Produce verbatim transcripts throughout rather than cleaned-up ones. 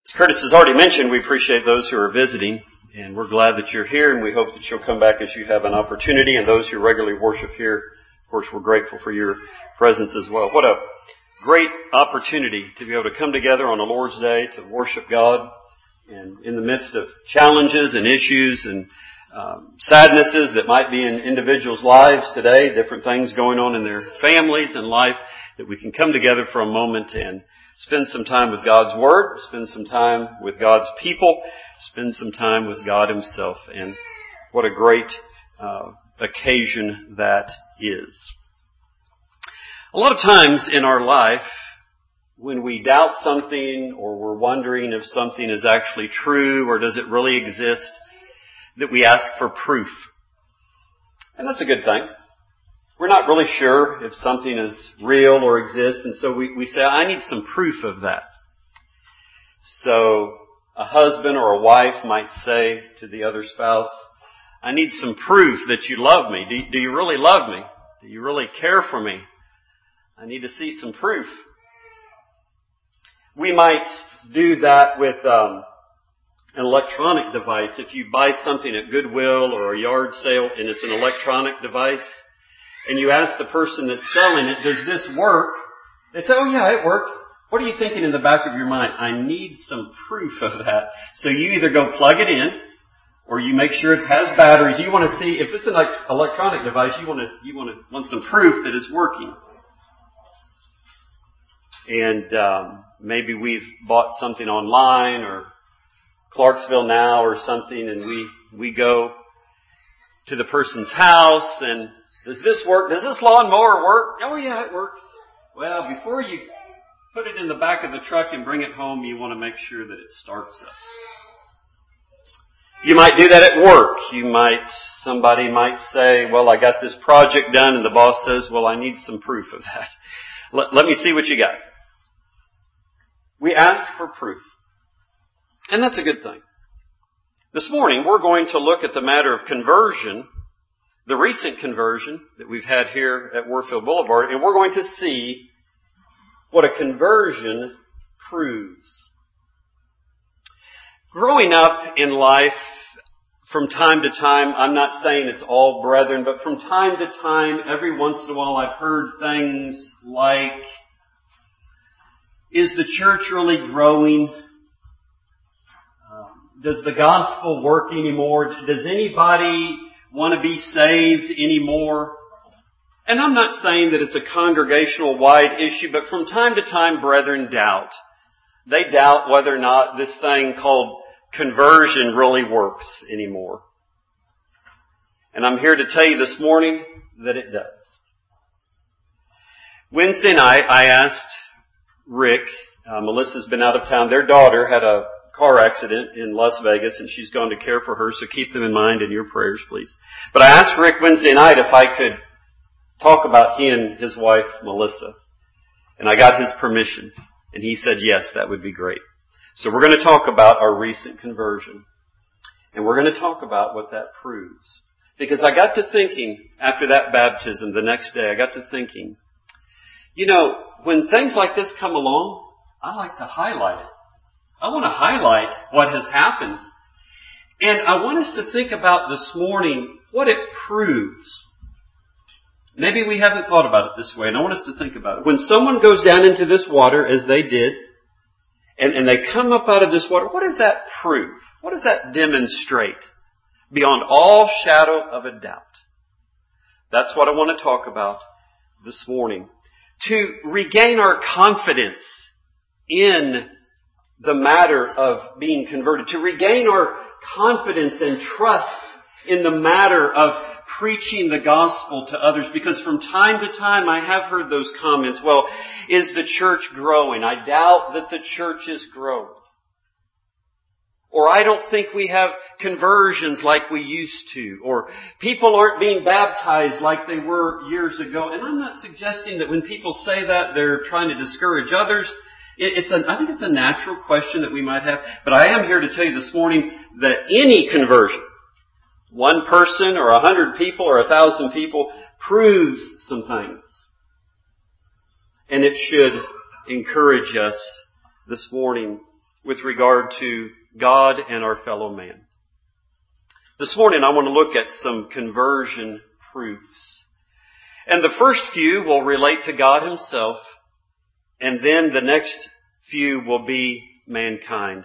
As Curtis has already mentioned, we appreciate those who are visiting, and we're glad that you're here, and we hope that you'll come back as you have an opportunity. And those who regularly worship here, of course, we're grateful for your presence as well. What a great opportunity to be able to come together on the Lord's Day to worship God, and in the midst of challenges and issues and um, sadnesses that might be in individuals' lives today, different things going on in their families and life, that we can come together for a moment and spend some time with God's Word, spend some time with God's people, spend some time with God Himself. And what a great uh, occasion that is. A lot of times in our life, when we doubt something or we're wondering if something is actually true or does it really exist, that we ask for proof. And that's a good thing. We're not really sure if something is real or exists, and so we, we say, I need some proof of that. So a husband or a wife might say to the other spouse, I need some proof that you love me. Do, do you really love me? Do you really care for me? I need to see some proof. We might do that with um, an electronic device. If you buy something at Goodwill or a yard sale and it's an electronic device, and you ask the person that's selling it, does this work? They say, oh yeah, it works. What are you thinking in the back of your mind? I need some proof of that. So you either go plug it in, or you make sure it has batteries. You want to see, if it's an electronic device, you want to, you want to, want some proof that it's working. And um, maybe we've bought something online or Clarksville Now or something, and we, we go to the person's house and does this work? Does this lawnmower work? Oh yeah, it works. Well, before you put it in the back of the truck and bring it home, you want to make sure that it starts up. You might do that at work. You might, somebody might say, well, I got this project done, and the boss says, well, I need some proof of that. Let, let me see what you got. We ask for proof. And that's a good thing. This morning, we're going to look at the matter of conversion, the recent conversion that we've had here at Warfield Boulevard, and we're going to see what a conversion proves. Growing up in life, from time to time, I'm not saying it's all brethren, but from time to time, every once in a while, I've heard things like, is the church really growing? Um, does the gospel work anymore? Does anybody want to be saved anymore? And I'm not saying that it's a congregational wide issue, but from time to time, brethren doubt. They doubt whether or not this thing called conversion really works anymore. And I'm here to tell you this morning that it does. Wednesday night, I asked Rick, uh, Melissa's been out of town. Their daughter had a car accident in Las Vegas, and she's gone to care for her, so keep them in mind in your prayers, please. But I asked Rick Wednesday night if I could talk about he and his wife, Melissa. And I got his permission. And he said, yes, that would be great. So we're going to talk about our recent conversion. And we're going to talk about what that proves. Because I got to thinking, after that baptism the next day, I got to thinking, you know, when things like this come along, I like to highlight it. I want to highlight what has happened. And I want us to think about this morning what it proves. Maybe we haven't thought about it this way, and I want us to think about it. When someone goes down into this water, as they did, and, and they come up out of this water, what does that prove? What does that demonstrate? Beyond all shadow of a doubt. That's what I want to talk about this morning. To regain our confidence in the matter of being converted. To regain our confidence and trust in the matter of preaching the gospel to others. Because from time to time I have heard those comments, well, is the church growing? I doubt that the church is growing. Or I don't think we have conversions like we used to. Or people aren't being baptized like they were years ago. And I'm not suggesting that when people say that, they're trying to discourage others. It's a, I think it's a natural question that we might have. But I am here to tell you this morning that any conversion, one person or a hundred people or a thousand people, proves some things. And it should encourage us this morning with regard to God and our fellow man. This morning I want to look at some conversion proofs. And the first few will relate to God Himself, and then the next few will be mankind.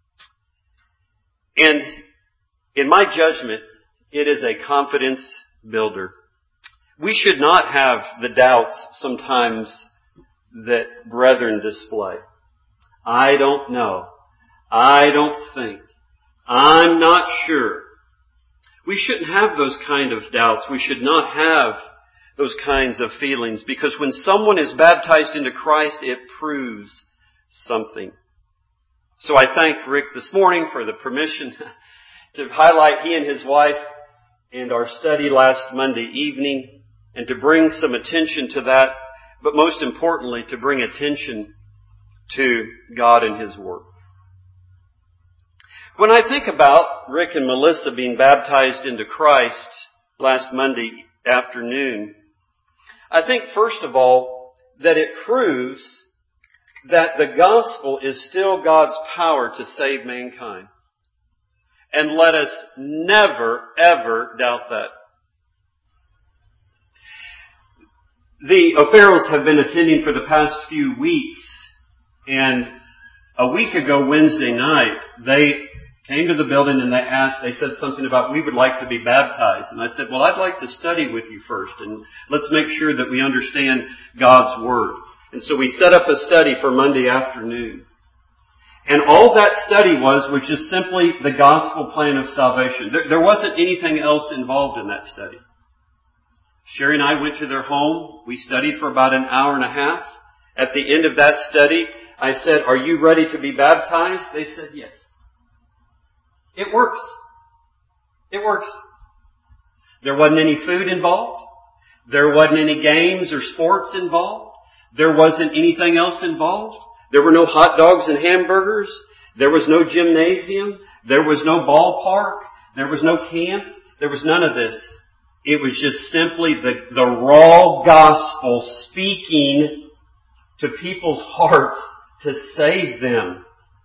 And in my judgment, it is a confidence builder. We should not have the doubts sometimes that brethren display. I don't know. I don't think. I'm not sure. We shouldn't have those kind of doubts. We should not have those kinds of feelings, because when someone is baptized into Christ, it proves something. So I thank Rick this morning for the permission to highlight he and his wife and our study last Monday evening, and to bring some attention to that, but most importantly, to bring attention to God and His Word. When I think about Rick and Melissa being baptized into Christ last Monday afternoon, I think first of all that it proves that the gospel is still God's power to save mankind. And let us never, ever doubt that. The O'Farrells have been attending for the past few weeks, and a week ago Wednesday night, they came to the building and they asked, they said something about, we would like to be baptized. And I said, well, I'd like to study with you first, and let's make sure that we understand God's Word. And so we set up a study for Monday afternoon. And all that study was, was just simply the gospel plan of salvation. There, there wasn't anything else involved in that study. Sherry and I went to their home. We studied for about an hour and a half. At the end of that study, I said, are you ready to be baptized? They said, yes. It works. It works. There wasn't any food involved. There wasn't any games or sports involved. There wasn't anything else involved. There were no hot dogs and hamburgers. There was no gymnasium. There was no ballpark. There was no camp. There was none of this. It was just simply the, the raw gospel speaking to people's hearts to save them.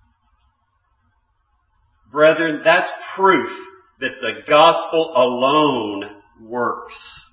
Brethren, that's proof that the gospel alone works.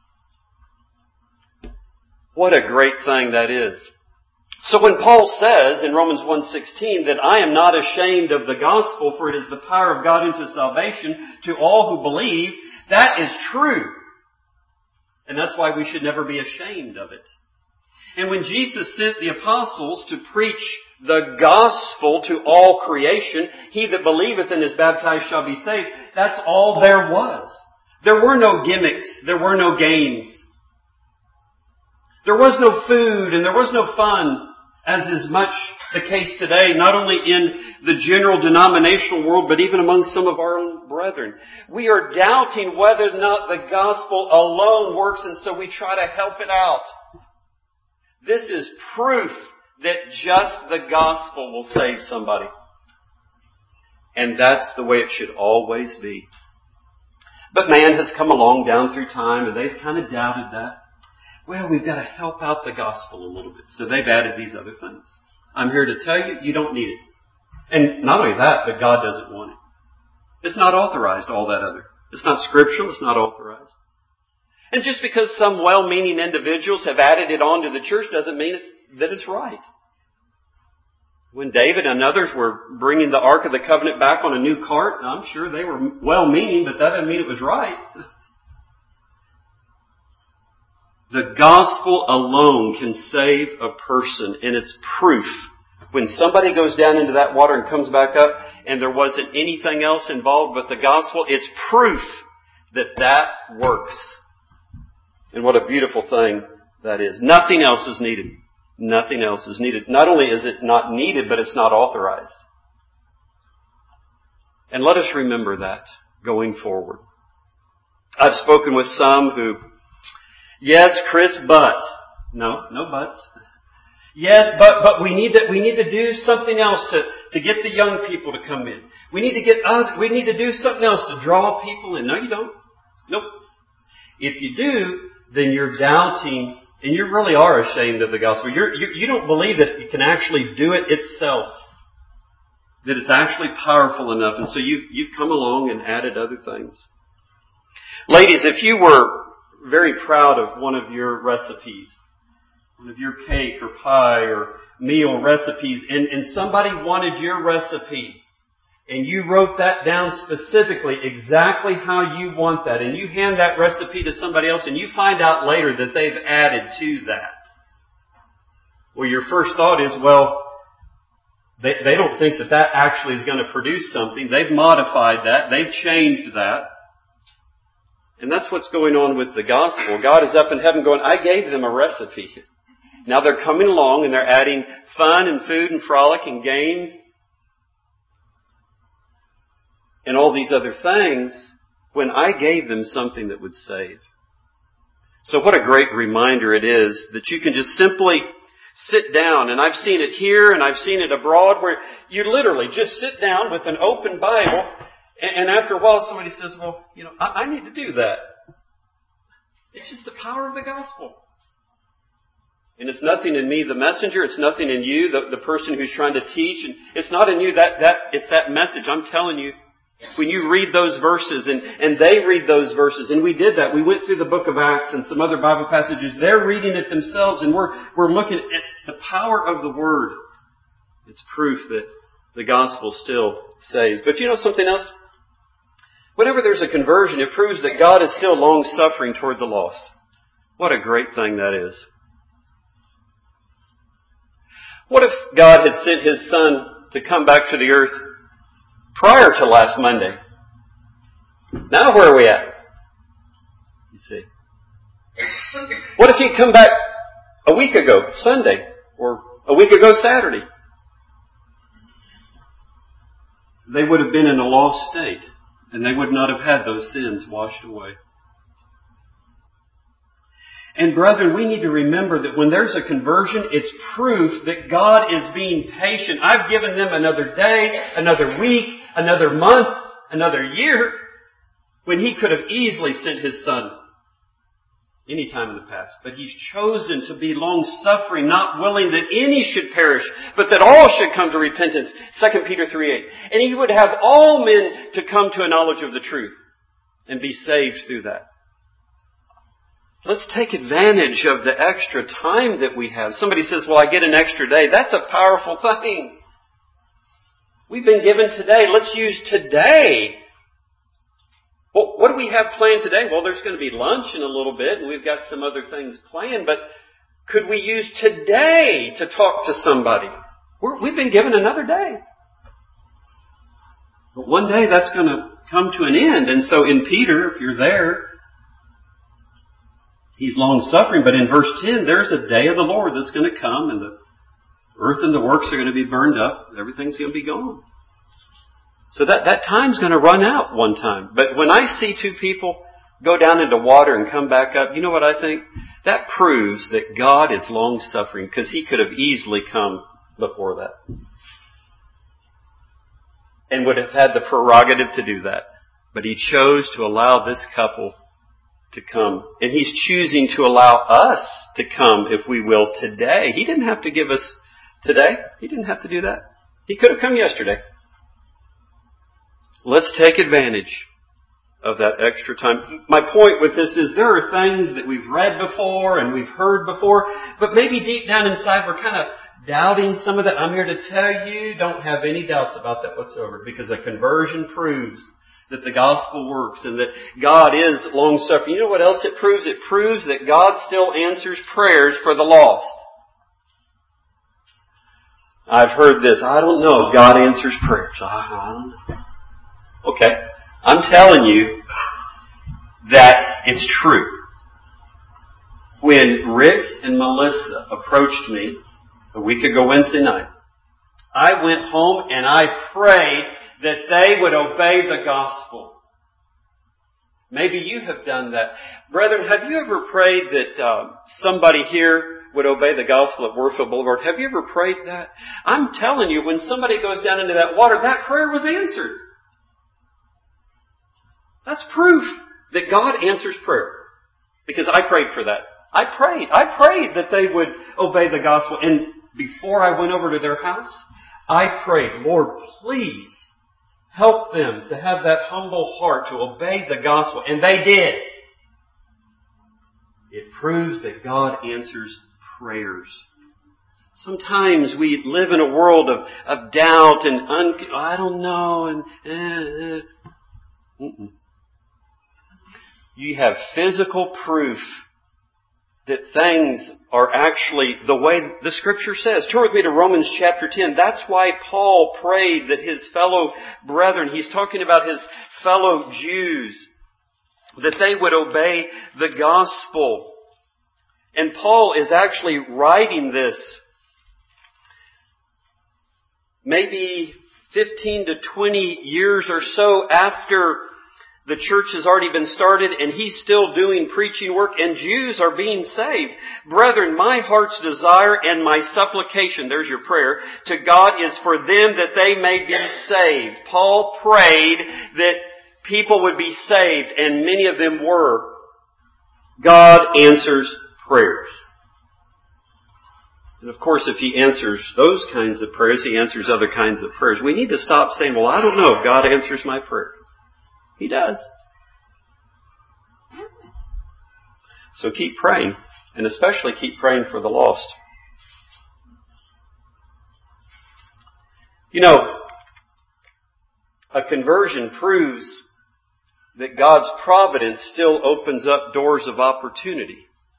What a great thing that is. So when Paul says in Romans one sixteen that I am not ashamed of the gospel, for it is the power of God unto salvation to all who believe, that is true. And that's why we should never be ashamed of it. And when Jesus sent the apostles to preach the gospel to all creation, he that believeth and is baptized shall be saved, that's all there was. There were no gimmicks. There were no games. There was no food and there was no fun, as is much the case today, not only in the general denominational world, but even among some of our own brethren. We are doubting whether or not the gospel alone works, and so we try to help it out. This is proof that just the gospel will save somebody. And that's the way it should always be. But man has come along down through time, and they've kind of doubted that. Well, we've got to help out the gospel a little bit. So they've added these other things. I'm here to tell you, you don't need it. And not only that, but God doesn't want it. It's not authorized, all that other. It's not scriptural, it's not authorized. And just because some well-meaning individuals have added it on to the church doesn't mean it, that it's right. When David and others were bringing the Ark of the Covenant back on a new cart, I'm sure they were well-meaning, but that doesn't mean it was right. The gospel alone can save a person, and it's proof. When somebody goes down into that water and comes back up, and there wasn't anything else involved but the gospel, it's proof that that works. And what a beautiful thing that is. Nothing else is needed. Nothing else is needed. Not only is it not needed, but it's not authorized. And let us remember that going forward. I've spoken with some who, yes, Chris, but. No, no buts. Yes, but, but we need to, we need to do something else to, to get the young people to come in. We need to get, uh, we need to do something else to draw people in. No, you don't. Nope. If you do, then you're doubting, and you really are ashamed of the gospel. You're, you, you don't believe that it can actually do it itself. that it's actually powerful enough. And so you've, you've come along and added other things. Ladies, if you were very proud of one of your recipes, one of your cake or pie or meal recipes, and, and somebody wanted your recipe, and you wrote that down specifically, exactly how you want that, and you hand that recipe to somebody else, and you find out later that they've added to that. Well, your first thought is, well, they, they don't think that that actually is going to produce something. They've modified that. They've changed that. And that's what's going on with the gospel. God is up in heaven going, I gave them a recipe. Now they're coming along and they're adding fun and food and frolic and games and all these other things when I gave them something that would save. So what a great reminder it is that you can just simply sit down, and I've seen it here and I've seen it abroad, where you literally just sit down with an open Bible, and after a while somebody says, well, you know, I, I need to do that. It's just the power of the gospel. And it's nothing in me, the messenger. It's nothing in you, the, the person who's trying to teach. And it's not in you, that, that it's that message. I'm telling you, when you read those verses and, and they read those verses, and we did that. We went through the book of Acts and some other Bible passages. They're reading it themselves, and we're, we're looking at the power of the Word. It's proof that the gospel still saves. But you know something else? Whenever there's a conversion, it proves that God is still long-suffering toward the lost. What a great thing that is. What if God had sent His Son to come back to the earth prior to last Monday? Now where are we at? You see. What if He'd come back a week ago, Sunday, or a week ago, Saturday? They would have been in a lost state, and they would not have had those sins washed away. And brethren, we need to remember that when there's a conversion, it's proof that God is being patient. I've given them another day, another week, another month, another year, when He could have easily sent His Son any time in the past. But He's chosen to be long-suffering, not willing that any should perish, but that all should come to repentance. Second Peter three eight. And He would have all men to come to a knowledge of the truth and be saved through that. Let's take advantage of the extra time that we have. Somebody says, well, I get an extra day. That's a powerful thing. We've been given today. Let's use today. Well, what do we have planned today? Well, there's going to be lunch in a little bit, and we've got some other things planned. But could we use today to talk to somebody? We're, we've been given another day. But one day that's going to come to an end. And so in Peter, if you're there, He's long-suffering, but in verse ten, there's a day of the Lord that's going to come, and the earth and the works are going to be burned up. Everything's going to be gone. So that, that time's going to run out one time. But when I see two people go down into water and come back up, you know what I think? That proves that God is long-suffering, because He could have easily come before that and would have had the prerogative to do that. But He chose to allow this couple to come. And He's choosing to allow us to come, if we will, today. He didn't have to give us today. He didn't have to do that. He could have come yesterday. Let's take advantage of that extra time. My point with this is there are things that we've read before and we've heard before, but maybe deep down inside we're kind of doubting some of that. I'm here to tell you, don't have any doubts about that whatsoever, because a conversion proves that the gospel works and that God is long-suffering. You know what else it proves? It proves that God still answers prayers for the lost. I've heard this. I don't know if God answers prayers. I don't know. Okay. I'm telling you that it's true. When Rick and Melissa approached me a week ago Wednesday night, I went home and I prayed that they would obey the gospel. Maybe you have done that. Brethren, have you ever prayed that uh, somebody here would obey the gospel at Warfield Boulevard? Have you ever prayed that? I'm telling you, when somebody goes down into that water, that prayer was answered. That's proof that God answers prayer. Because I prayed for that. I prayed. I prayed that they would obey the gospel. And before I went over to their house, I prayed, Lord, please help them to have that humble heart to obey the gospel. And they did. It proves that God answers prayers. Sometimes we live in a world of, of doubt and un, I don't know and uh, uh. Mm-mm. You have physical proof that things are actually the way the Scripture says. Turn with me to Romans chapter ten. That's why Paul prayed that his fellow brethren, he's talking about his fellow Jews, that they would obey the gospel. And Paul is actually writing this maybe fifteen to twenty years or so after the church has already been started and he's still doing preaching work and Jews are being saved. Brethren, my heart's desire and my supplication, there's your prayer, to God is for them that they may be saved. Paul prayed that people would be saved and many of them were. God answers prayers. And of course, if He answers those kinds of prayers, He answers other kinds of prayers. We need to stop saying, well, I don't know if God answers my prayer. He does. So keep praying, and especially keep praying for the lost. You know, a conversion proves that God's providence still opens up doors of opportunity.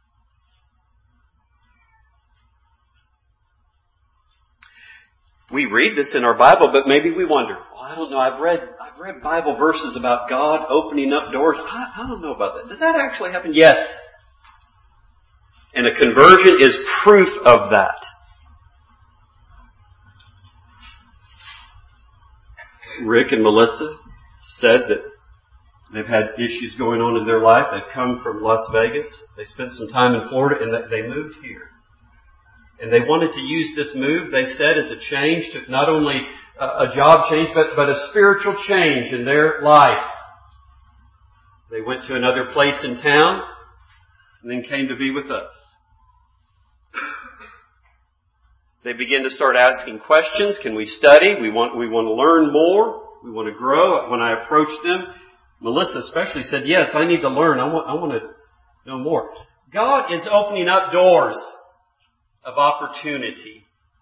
We read this in our Bible, but maybe we wonder, well, I don't know, I've read I've read Bible verses about God opening up doors. I, I don't know about that. Does that actually happen? Yes. And a conversion is proof of that. Rick and Melissa said that they've had issues going on in their life. They've come from Las Vegas. They spent some time in Florida and they moved here. And they wanted to use this move, they said, as a change to not only a job change, but, but a spiritual change in their life. They went to another place in town and then came to be with us. They began to start asking questions. Can we study? We want, we want to learn more. We want to grow. When I approached them, Melissa especially said, yes, I need to learn. I want, I want to know more. God is opening up doors of opportunity.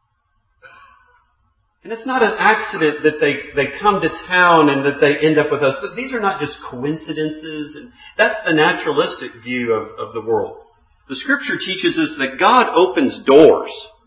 And it's not an accident that they, they come to town and that they end up with us. But these are not just coincidences. And that's the naturalistic view of, of the world. The Scripture teaches us that God opens doors.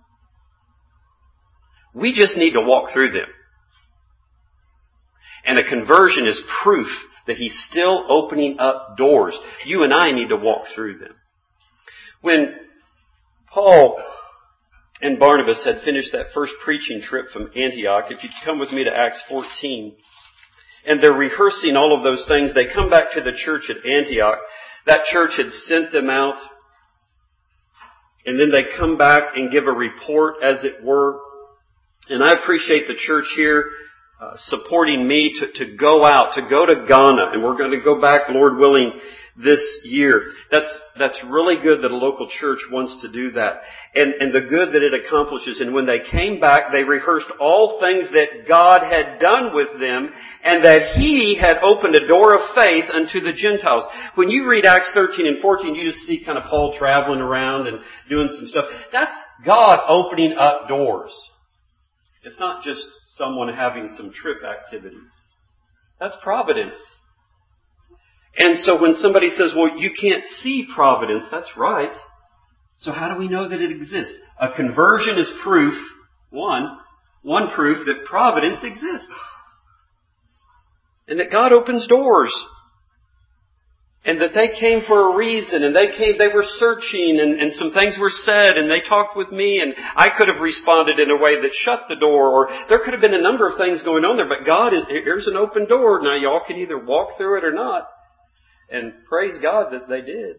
We just need to walk through them. And a conversion is proof that He's still opening up doors. You and I need to walk through them. When Paul and Barnabas had finished that first preaching trip from Antioch, if you'd come with me to Acts fourteen, and they're rehearsing all of those things, they come back to the church at Antioch. That church had sent them out, and then they come back and give a report, as it were. And I appreciate the church here uh, supporting me to, to go out, to go to Ghana, and we're going to go back, Lord willing, this year. That's that's really good that a local church wants to do that. And, and the good that it accomplishes. And when they came back, they rehearsed all things that God had done with them and that He had opened a door of faith unto the Gentiles. When you read Acts thirteen and fourteen, you just see kind of Paul traveling around and doing some stuff. That's God opening up doors. It's not just someone having some trip activities. That's providence. And so when somebody says, well, you can't see providence, that's right. So how do we know that it exists? A conversion is proof, one, one proof that providence exists. And that God opens doors. And that they came for a reason, and they came, they were searching, and, and some things were said, and they talked with me, and I could have responded in a way that shut the door, or there could have been a number of things going on there, but God is, here's an open door. Now y'all can either walk through it or not. And praise God that they did.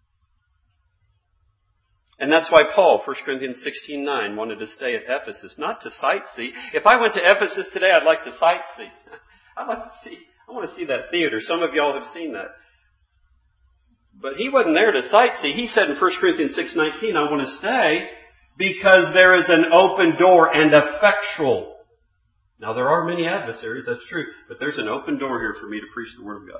And that's why Paul, First Corinthians sixteen nine, wanted to stay at Ephesus, not to sightsee. If I went to Ephesus today, I'd like to sightsee. I'd like to see, I want to see that theater. Some of y'all have seen that. But he wasn't there to sightsee. He said in First Corinthians six nineteen, I want to stay because there is an open door and effectual Now there are many adversaries, that's true, but there's an open door here for me to preach the Word of God.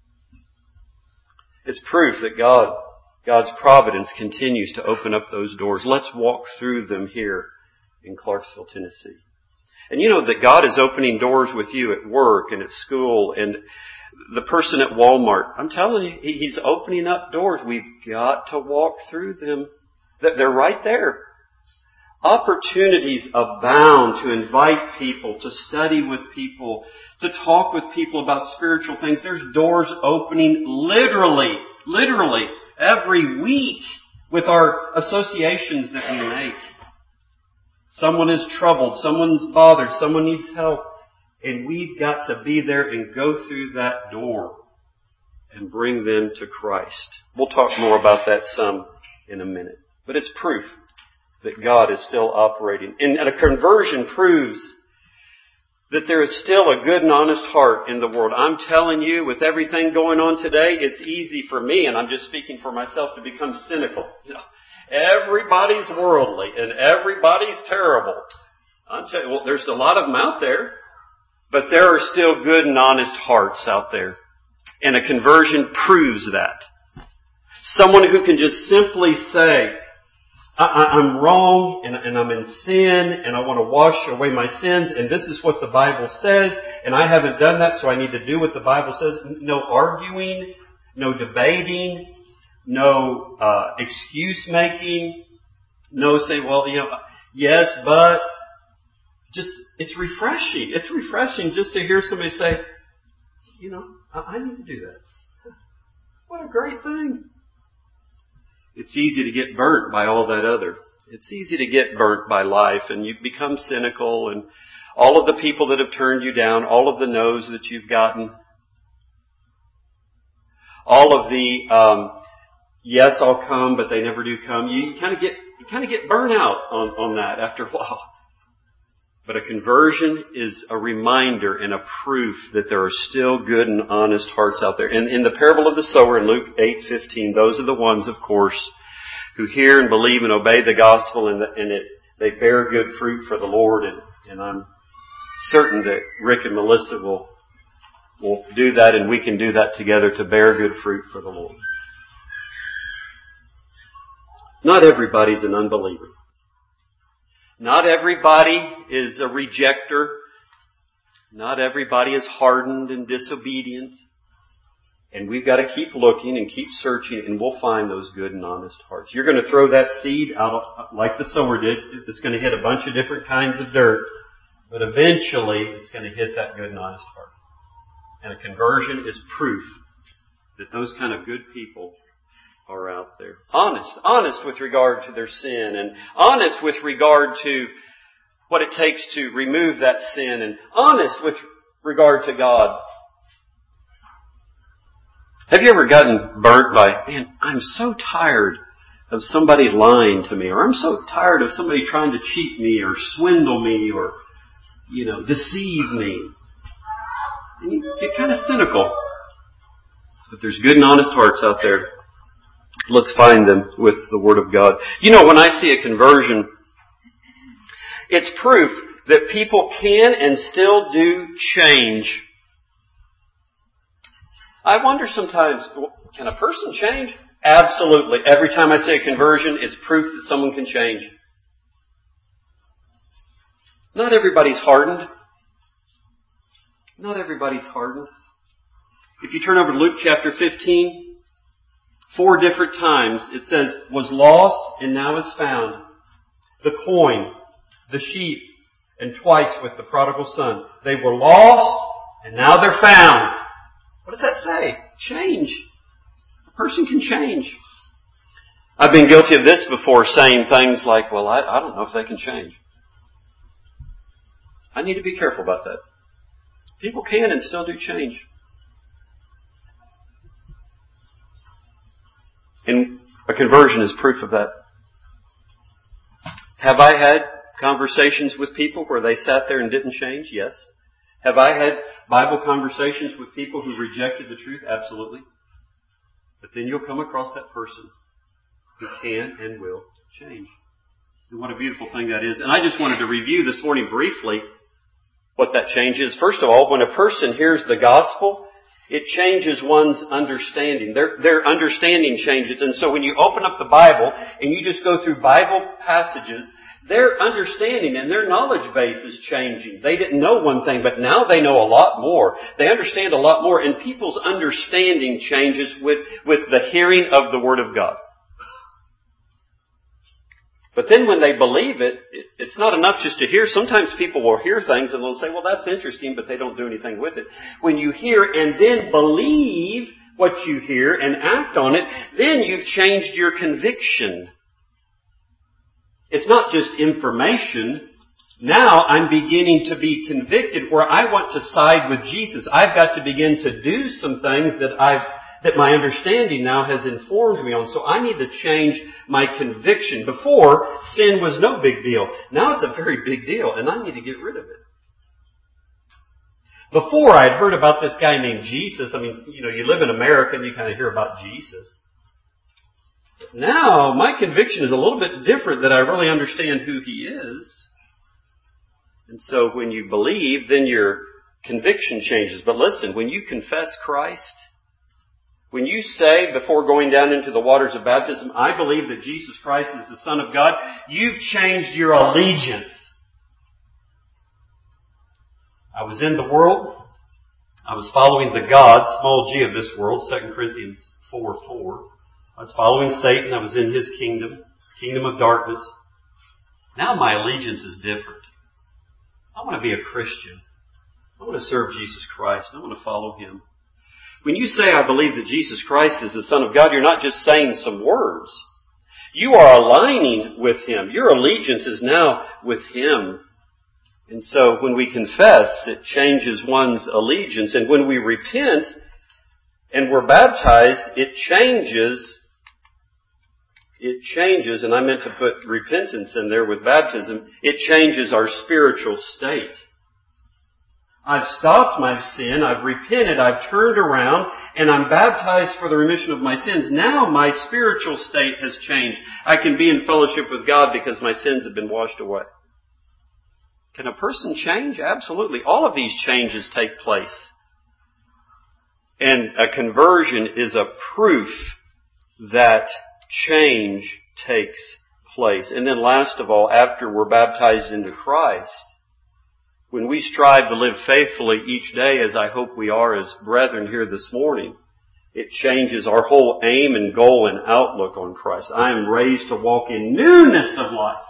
It's proof that God, God's providence continues to open up those doors. Let's walk through them here in Clarksville, Tennessee. And you know that God is opening doors with you at work and at school and the person at Walmart. I'm telling you, He's opening up doors. We've got to walk through them. They're right there. Opportunities abound to invite people, to study with people, to talk with people about spiritual things. There's doors opening literally, literally every week with our associations that we make. Someone is troubled, someone's bothered, someone needs help. And we've got to be there and go through that door and bring them to Christ. We'll talk more about that some in a minute. But it's proof that God is still operating. And a conversion proves that there is still a good and honest heart in the world. I'm telling you, with everything going on today, it's easy for me, and I'm just speaking for myself, to become cynical. You know, everybody's worldly and everybody's terrible. I'm telling you, well, there's a lot of them out there, but there are still good and honest hearts out there. And a conversion proves that. Someone who can just simply say, I, I, I'm wrong and, and I'm in sin and I want to wash away my sins and this is what the Bible says and I haven't done that, so I need to do what the Bible says. No arguing, no debating, no uh, excuse making, no say, well, you know, yes, but just, it's refreshing. It's refreshing just to hear somebody say, you know, I, I need to do that. What a great thing. It's easy to get burnt by all that other. It's easy to get burnt by life and you become cynical and all of the people that have turned you down, all of the no's that you've gotten, all of the um, yes, I'll come, but they never do come. You, you kind of get you kind of get burnt out on, on that after a while. But a conversion is a reminder and a proof that there are still good and honest hearts out there. And in the parable of the sower in Luke eight fifteen, those are the ones, of course, who hear and believe and obey the gospel and, the, and it, they bear good fruit for the Lord. And, and I'm certain that Rick and Melissa will, will do that, and we can do that together to bear good fruit for the Lord. Not everybody's an unbeliever. Not everybody is a rejecter. Not everybody is hardened and disobedient. And we've got to keep looking and keep searching, and we'll find those good and honest hearts. You're going to throw that seed out like the sower did. It's going to hit a bunch of different kinds of dirt. But eventually, it's going to hit that good and honest heart. And a conversion is proof that those kind of good people are out there. Honest. Honest with regard to their sin and honest with regard to what it takes to remove that sin and honest with regard to God. Have you ever gotten burnt by, man, I'm so tired of somebody lying to me, or I'm so tired of somebody trying to cheat me or swindle me or, you know, deceive me. And you get kind of cynical. But there's good and honest hearts out there. Let's find them with the Word of God. You know, when I see a conversion, it's proof that people can and still do change. I wonder sometimes, can a person change? Absolutely. Every time I say a conversion, it's proof that someone can change. Not everybody's hardened. Not everybody's hardened. If you turn over to Luke chapter fifteen, four different times it says, was lost and now is found. The coin, the sheep, and twice with the prodigal son. They were lost and now they're found. What does that say? Change. A person can change. I've been guilty of this before, saying things like, well, I, I don't know if they can change. I need to be careful about that. People can and still do change. And a conversion is proof of that. Have I had conversations with people where they sat there and didn't change? Yes. Have I had Bible conversations with people who rejected the truth? Absolutely. But then you'll come across that person who can and will change. And what a beautiful thing that is. And I just wanted to review this morning briefly what that change is. First of all, when a person hears the gospel, it changes one's understanding. Their, their understanding changes. And so when you open up the Bible and you just go through Bible passages, their understanding and their knowledge base is changing. They didn't know one thing, but now they know a lot more. They understand a lot more, and people's understanding changes with, with the hearing of the Word of God. But then when they believe it, it's not enough just to hear. Sometimes people will hear things and they'll say, well, that's interesting, but they don't do anything with it. When you hear and then believe what you hear and act on it, then you've changed your conviction. It's not just information. Now I'm beginning to be convicted where I want to side with Jesus. I've got to begin to do some things that I've that my understanding now has informed me on. So I need to change my conviction. Before, sin was no big deal. Now it's a very big deal, and I need to get rid of it. Before, I had heard about this guy named Jesus. I mean, you know, you live in America and you kind of hear about Jesus. But now, my conviction is a little bit different, that I really understand who He is. And so when you believe, then your conviction changes. But listen, when you confess Christ, when you say before going down into the waters of baptism, I believe that Jesus Christ is the Son of God, you've changed your allegiance. I was in the world. I was following the God, small g, of this world, Second Corinthians four four. I was following Satan. I was in his kingdom, kingdom of darkness. Now my allegiance is different. I want to be a Christian. I want to serve Jesus Christ. I want to follow Him. When you say, I believe that Jesus Christ is the Son of God, you're not just saying some words. You are aligning with Him. Your allegiance is now with Him. And so when we confess, it changes one's allegiance. And when we repent and we're baptized, it changes, it changes, and I meant to put repentance in there with baptism, it changes our spiritual state. I've stopped my sin, I've repented, I've turned around, and I'm baptized for the remission of my sins. Now my spiritual state has changed. I can be in fellowship with God because my sins have been washed away. Can a person change? Absolutely. All of these changes take place. And a conversion is a proof that change takes place. And then last of all, after we're baptized into Christ, when we strive to live faithfully each day, as I hope we are as brethren here this morning, it changes our whole aim and goal and outlook on Christ. I am raised to walk in newness of life.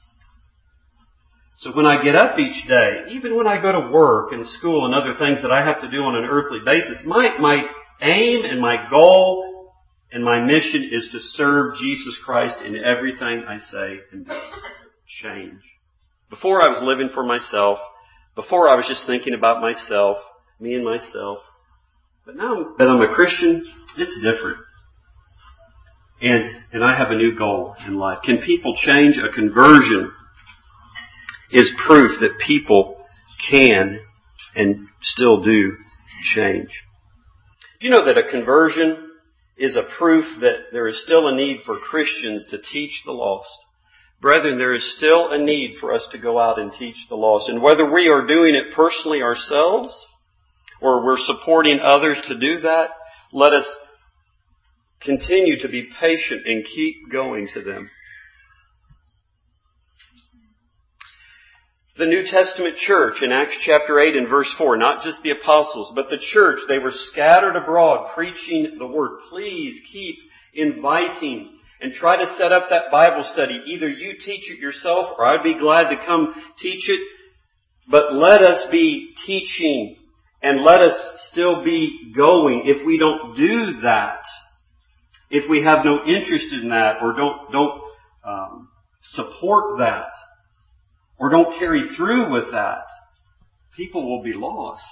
So when I get up each day, even when I go to work and school and other things that I have to do on an earthly basis, my, my aim and my goal and my mission is to serve Jesus Christ in everything I say and do. Change. Before I was living for myself. Before I was just thinking about myself, me and myself. But now that I'm a Christian, it's different. And, and I have a new goal in life. Can people change? A conversion is proof that people can and still do change. Do you know that a conversion is a proof that there is still a need for Christians to teach the lost? Brethren, there is still a need for us to go out and teach the lost. And whether we are doing it personally ourselves or we're supporting others to do that, let us continue to be patient and keep going to them. The New Testament church in Acts chapter eight and verse four, not just the apostles, but the church, they were scattered abroad preaching the word. Please keep inviting and try to set up that Bible study. Either you teach it yourself or I'd be glad to come teach it. But let us be teaching and let us still be going. If we don't do that, if we have no interest in that or don't, don't um, support that or don't carry through with that, people will be lost.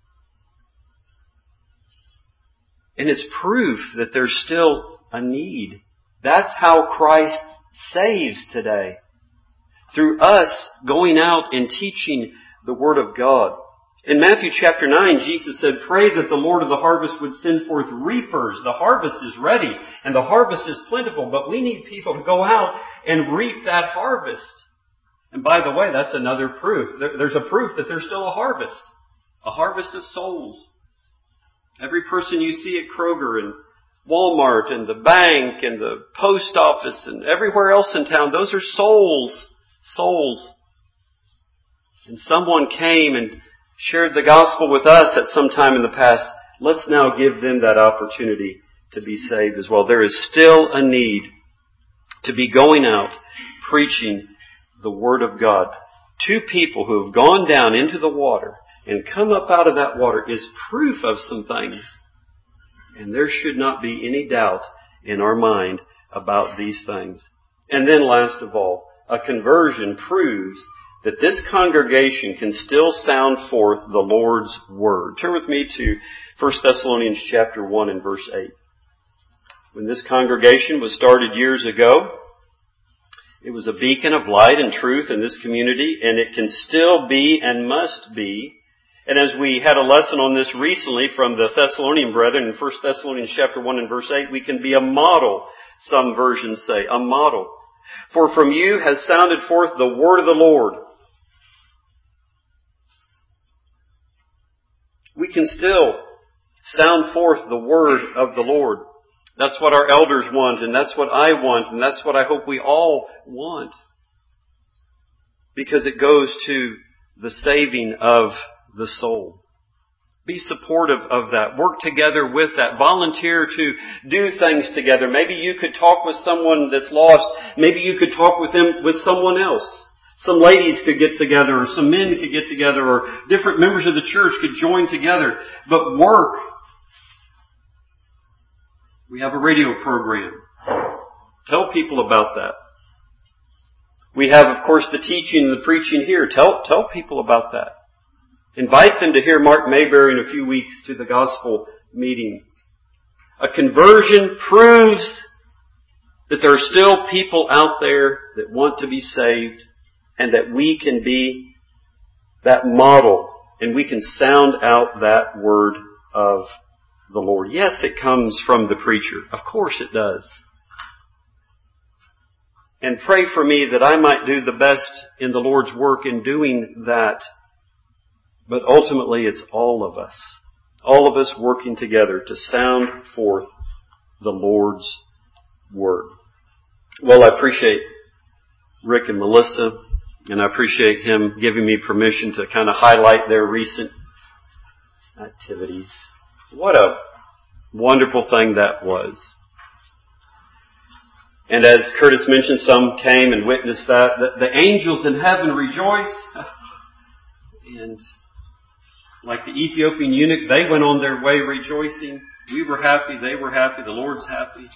And it's proof that there's still a need. That's how Christ saves today. Through us going out and teaching the Word of God. In Matthew chapter nine, Jesus said, pray that the Lord of the harvest would send forth reapers. The harvest is ready and the harvest is plentiful, but we need people to go out and reap that harvest. And by the way, that's another proof. There, there's a proof that there's still a harvest. A harvest of souls. Every person you see at Kroger and Walmart and the bank and the post office and everywhere else in town, those are souls. Souls. And someone came and shared the gospel with us at some time in the past. Let's now give them that opportunity to be saved as well. There is still a need to be going out preaching the Word of God. Two people who have gone down into the water and come up out of that water is proof of some things. And there should not be any doubt in our mind about these things. And then last of all, a conversion proves that this congregation can still sound forth the Lord's Word. Turn with me to First Thessalonians chapter one and verse eight. When this congregation was started years ago, it was a beacon of light and truth in this community, and it can still be and must be. And as we had a lesson on this recently from the Thessalonian brethren in First Thessalonians chapter one and verse eight, we can be a model, some versions say, a model. For from you has sounded forth the word of the Lord. We can still sound forth the word of the Lord. That's what our elders want, and that's what I want, and that's what I hope we all want. Because it goes to the saving of the soul. Be supportive of that. Work together with that. Volunteer to do things together. Maybe you could talk with someone that's lost. Maybe you could talk with them with someone else. Some ladies could get together, or some men could get together, or different members of the church could join together. But work. We have a radio program. Tell people about that. We have, of course, the teaching and the preaching here. Tell, tell people about that. Invite them to hear Mark Mayberry in a few weeks to the gospel meeting. A conversion proves that there are still people out there that want to be saved, and that we can be that model, and we can sound out that word of the Lord. Yes, it comes from the preacher. Of course it does. And pray for me that I might do the best in the Lord's work in doing that. But ultimately it's all of us. All of us working together to sound forth the Lord's Word. Well, I appreciate Rick and Melissa, and I appreciate him giving me permission to kind of highlight their recent activities. What a wonderful thing that was. And as Curtis mentioned, some came and witnessed that. The, the angels in heaven rejoice. And like the Ethiopian eunuch, they went on their way rejoicing. We were happy, they were happy, the Lord's happy.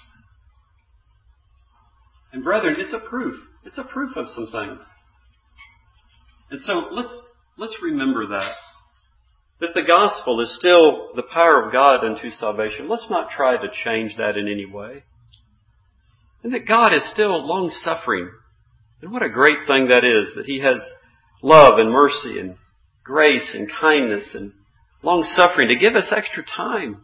And brethren, it's a proof. It's a proof of some things. And so let's let's remember that. That the gospel is still the power of God unto salvation. Let's not try to change that in any way. And that God is still long-suffering. And what a great thing that is, that He has love and mercy and grace and kindness and long-suffering to give us extra time.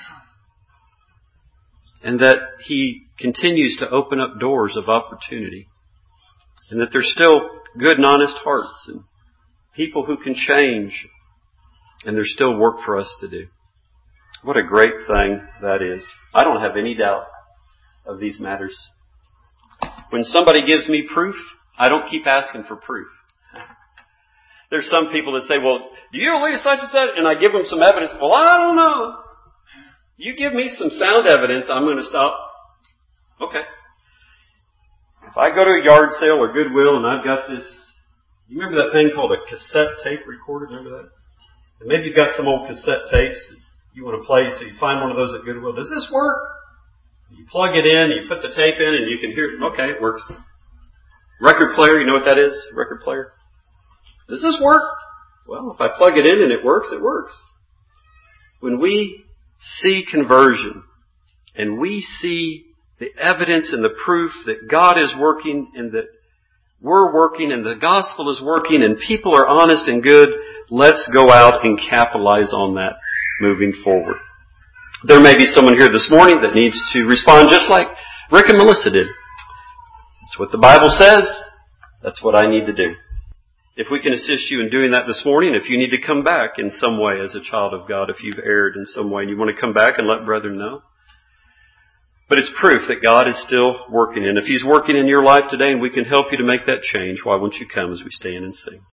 And that He continues to open up doors of opportunity. And that there's still good and honest hearts and people who can change. And there's still work for us to do. What a great thing that is. I don't have any doubt of these matters. When somebody gives me proof, I don't keep asking for proof. There's some people that say, well, do you believe such and such? And I give them some evidence. Well, I don't know. You give me some sound evidence, I'm going to stop. Okay. If I go to a yard sale or Goodwill and I've got this, you remember that thing called a cassette tape recorder? Remember that? And maybe you've got some old cassette tapes you want to play, so you find one of those at Goodwill. Does this work? You plug it in, you put the tape in, and you can hear it. Okay, it works. Record player, you know what that is? Record player. Does this work? Well, if I plug it in and it works, it works. When we see conversion, and we see the evidence and the proof that God is working and that we're working and the gospel is working and people are honest and good, let's go out and capitalize on that moving forward. There may be someone here this morning that needs to respond just like Rick and Melissa did. It's what the Bible says. That's what I need to do. If we can assist you in doing that this morning, if you need to come back in some way as a child of God, if you've erred in some way and you want to come back and let brethren know. But it's proof that God is still working. And if He's working in your life today and we can help you to make that change, why won't you come as we stand and sing?